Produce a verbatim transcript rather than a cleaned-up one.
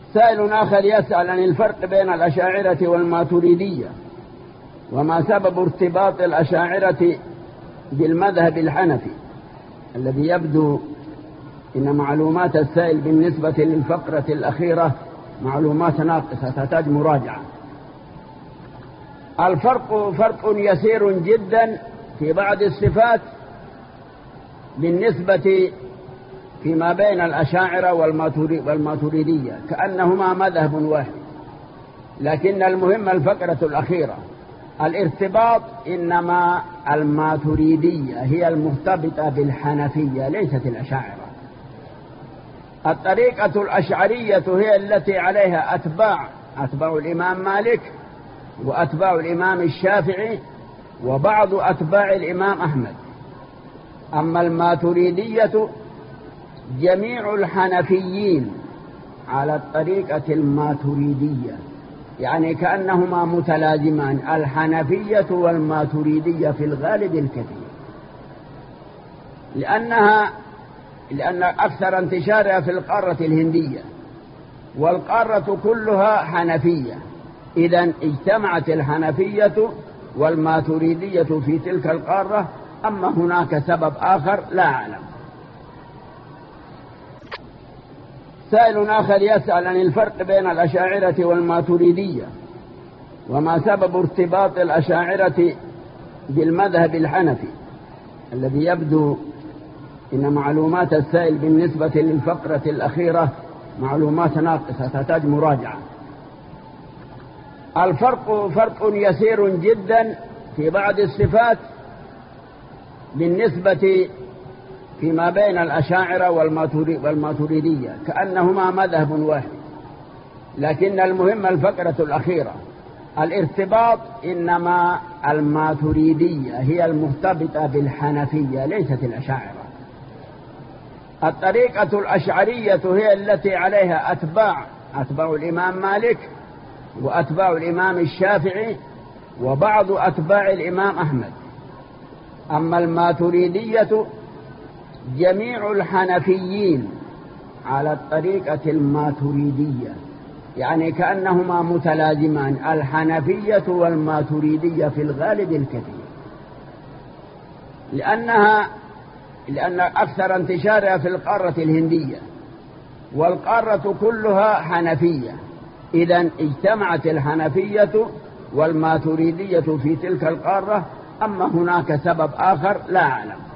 سائل آخر يسأل عن الفرق بين الأشاعرة والماتريدية، وما سبب ارتباط الأشاعرة بالمذهب الحنفي، الذي يبدو إن معلومات السائل بالنسبة للفقرة الأخيرة معلومات ناقصة تحتاج مراجعة. الفرق فرق يسير جدا في بعض الصفات بالنسبة فيما بين الأشاعرة والماتريدية، كأنهما مذهب واحد، لكن المهم الفقرة الأخيرة. الارتباط إنما الماتريدية هي المرتبطة بالحنفية ليست الأشاعرة. الطريقة الأشعرية هي التي عليها أتباع أتباع الإمام مالك وأتباع الإمام الشافعي وبعض أتباع الإمام أحمد. أما الماتريدية جميع الحنفيين على الطريقة الماتريدية، يعني كأنهما متلازمان، الحنفية والماتريدية في الغالب الكثير، لأنها لأن أكثر انتشارها في القارة الهندية، والقارة كلها حنفية، إذن اجتمعت الحنفية والماتريدية في تلك القارة. أما هناك سبب آخر لا أعلم. سائل آخر يسأل عن الفرق بين الأشاعرة والماتريدية، وما سبب ارتباط الأشاعرة بالمذهب الحنفي، الذي يبدو إن معلومات السائل بالنسبة للفقرة الأخيرة معلومات ناقصة تحتاج مراجعة. الفرق فرق يسير جدا في بعض الصفات بالنسبة فيما بين الأشاعرة والماتريدية، كأنهما مذهب واحد، لكن المهم الفقرة الأخيرة. الارتباط إنما الماتريدية هي المرتبطة بالحنفية ليست الأشاعرة. الطريقة الأشعرية هي التي عليها أتباع أتباع الإمام مالك وأتباع الإمام الشافعي وبعض أتباع الإمام أحمد. أما الماتريدية جميع الحنفيين على الطريقة الماتريدية، يعني كأنهما متلازمان، الحنفية والماتريدية في الغالب الكثير، لأنها لأن أكثر انتشارها في القارة الهندية، والقارة كلها حنفية، إذن اجتمعت الحنفية والماتريدية في تلك القارة. أما هناك سبب آخر لا أعلم.